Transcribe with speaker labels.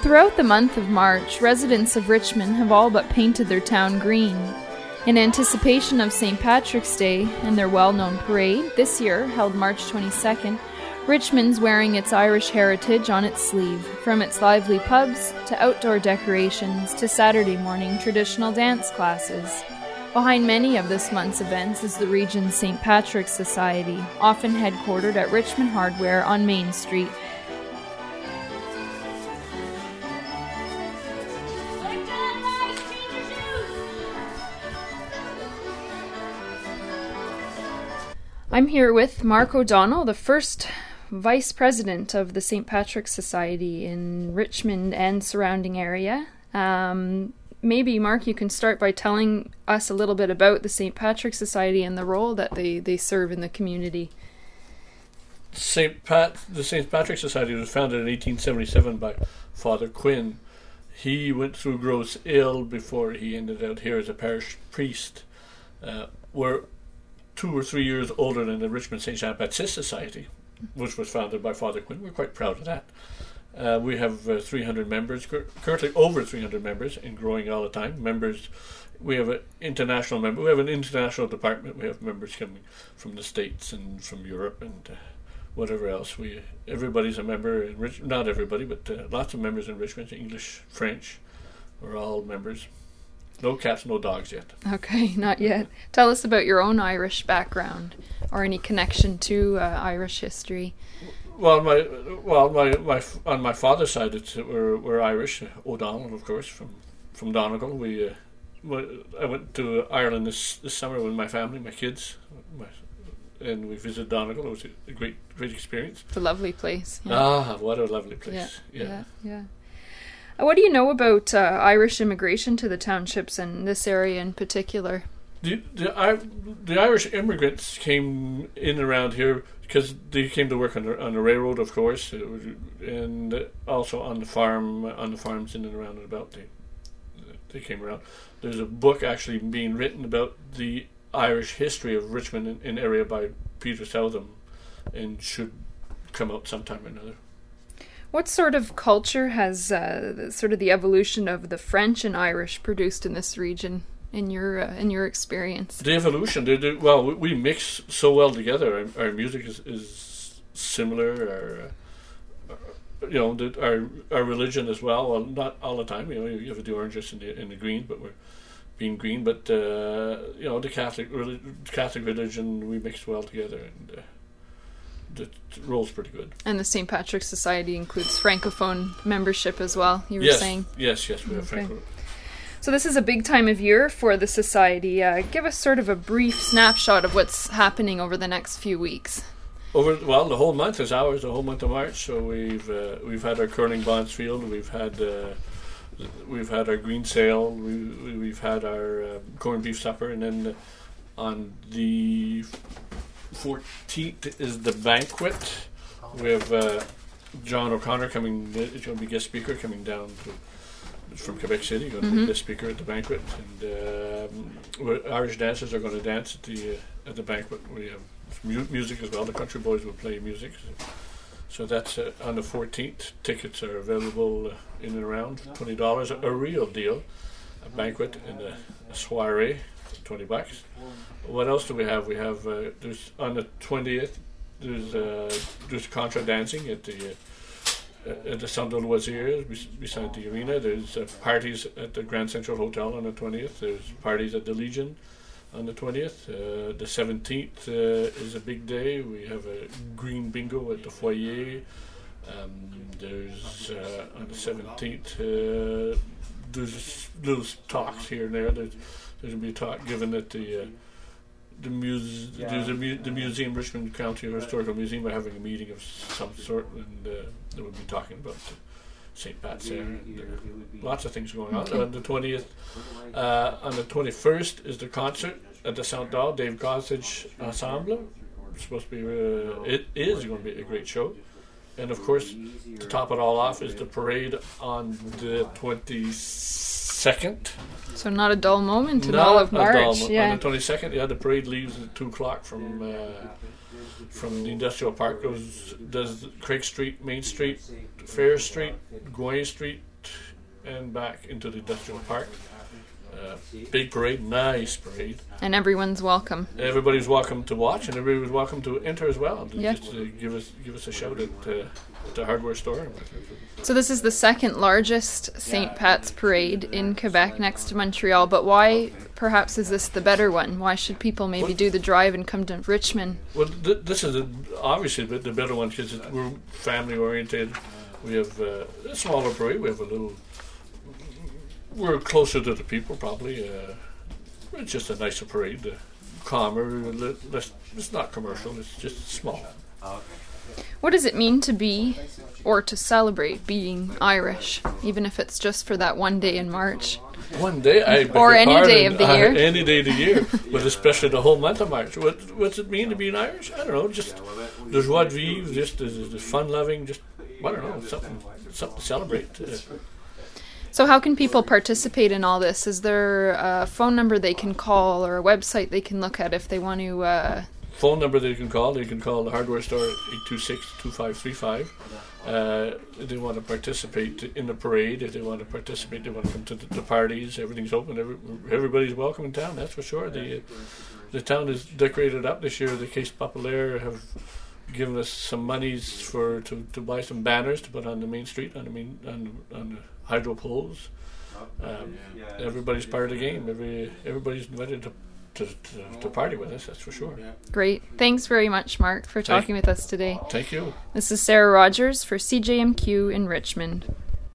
Speaker 1: Throughout the month of March, residents of Richmond have all but painted their town green. In anticipation of St. Patrick's Day and their well-known parade, this year, held March 22nd, Richmond's wearing its Irish heritage on its sleeve, from its lively pubs to outdoor decorations to Saturday morning traditional dance classes. Behind many of this month's events is the region's St. Patrick's Society, often headquartered at Richmond Hardware on Main Street. I'm here with Mark O'Donnell, the first Vice President of the St. Patrick's Society in Richmond and surrounding area. Maybe, Mark, you can start by telling us a little bit about the St. Patrick's Society and the role that they serve in the community.
Speaker 2: The St. Patrick's Society was founded in 1877 by Father Quinn. He went through gross ill before he ended out here as a parish priest. We're 2 or 3 years older than the Richmond St. Jean-Baptiste Society, which was founded by Father Quinn. We're quite proud of that. We have 300 members, currently over 300 members, and growing all the time. Members, we have an international member. We have an international department. We have members coming from the States and from Europe and whatever else. Everybody's a member in Richmond. Not everybody, but lots of members in Richmond. English, French, we're all members. No cats, no dogs yet. Okay,
Speaker 1: not yet. Tell us about your own Irish background or any connection to Irish history.
Speaker 2: Well, on my father's side, we're Irish. O'Donnell, of course, from Donegal. I went to Ireland this summer with my family, my kids, and we visited Donegal. It was a great experience.
Speaker 1: It's a lovely place.
Speaker 2: Yeah. What a lovely place!
Speaker 1: Yeah. What do you know about Irish immigration to the townships and this area in particular?
Speaker 2: The Irish immigrants came in around here because they came to work on the railroad, of course, and also on the farms in and around and about. They came around. There's a book actually being written about the Irish history of Richmond and area by Peter Southam, and should come out sometime or another.
Speaker 1: What sort of culture has sort of the evolution of the French and Irish produced in this region, in your experience?
Speaker 2: The evolution, we mix so well together. Our music is similar. Our religion as well. Well, not all the time. You have the oranges in the green, but we're being green. But the Catholic religion, we mix well together, and the role's pretty good.
Speaker 1: And the St. Patrick's Society includes Francophone membership as well, you were saying?
Speaker 2: Yes, we have Francophone.
Speaker 1: So this is a big time of year for the Society. Give us sort of a brief snapshot of what's happening over the next few weeks.
Speaker 2: The whole month is ours, the whole month of March. So we've had our curling Bondsfield, we've had our green sale, we've had our corned beef supper, and then on the 14th is the banquet. We have John O'Connor coming. He's going to be guest speaker coming down from Quebec City. Going to be guest speaker at the banquet, and Irish dancers are going to dance at the banquet. We have music as well. The country boys will play music. So that's on the 14th. Tickets are available in and around $20. A real deal. A banquet and a soiree, $20. What else do we have? We have there's on the 20th. There's contra dancing at the Centre Loisirs beside the arena. There's parties at the Grand Central Hotel on the 20th. There's parties at the Legion on the 20th. The 17th is a big day. We have a green bingo at the foyer. There's on the 17th. There's little talks here and there. There's going to be a talk given at the museum, Richmond County Historical Museum, are having a meeting of some sort, and they will be talking about St. Pat's there. Lots of things going on. On the 20th, on the 21st is the concert at the Saint Dal, Dave Gossage Ensemble. It's supposed to be, it is going to be a great show. And of course, to top it all off is the parade on the 22nd.
Speaker 1: So not a dull moment in all of March.
Speaker 2: On the 22nd, the parade leaves at 2 o'clock from the industrial park, does Craig Street, Main Street, Fair Street, Goyen Street, and back into the industrial park. Big parade, nice parade.
Speaker 1: And everyone's welcome.
Speaker 2: Everybody's welcome to watch, and everybody's welcome to enter as well.
Speaker 1: Yeah.
Speaker 2: Just give us a shout at the hardware store.
Speaker 1: So this is the second largest St. Pat's parade in Quebec, next to Montreal. But why, perhaps, is this the better one? Why should people maybe do the drive and come to Richmond?
Speaker 2: Well, this is obviously the better one because we're family oriented. We have a smaller parade. We have a little. We're closer to the people, probably. It's just a nicer parade, calmer. It's not commercial. It's just small.
Speaker 1: What does it mean to be, or to celebrate being Irish, even if it's just for that one day in March?
Speaker 2: One day,
Speaker 1: or any day of the year.
Speaker 2: Any day of the year, but especially the whole month of March. What's it mean to be an Irish? I don't know. Just the joie de vivre, just the fun loving. Just I don't know, something to celebrate.
Speaker 1: So how can people participate in all this? Is there a phone number they can call or a website they can look at if they want to...
Speaker 2: Phone number they can call the hardware store at 826-2535. If they want to participate in the parade, if they want to participate, they want to come to the parties, everything's open, everybody's welcome in town, that's for sure. The town is decorated up this year. The Caisse Populaire have given us some monies to buy some banners to put on the main street, on the hydro poles. Everybody's part of the game. Everybody's invited to party with us, that's for sure.
Speaker 1: Great. Thanks very much, Mark, for talking with us today.
Speaker 2: Thank you.
Speaker 1: This is Sarah Rogers for CJMQ in Richmond.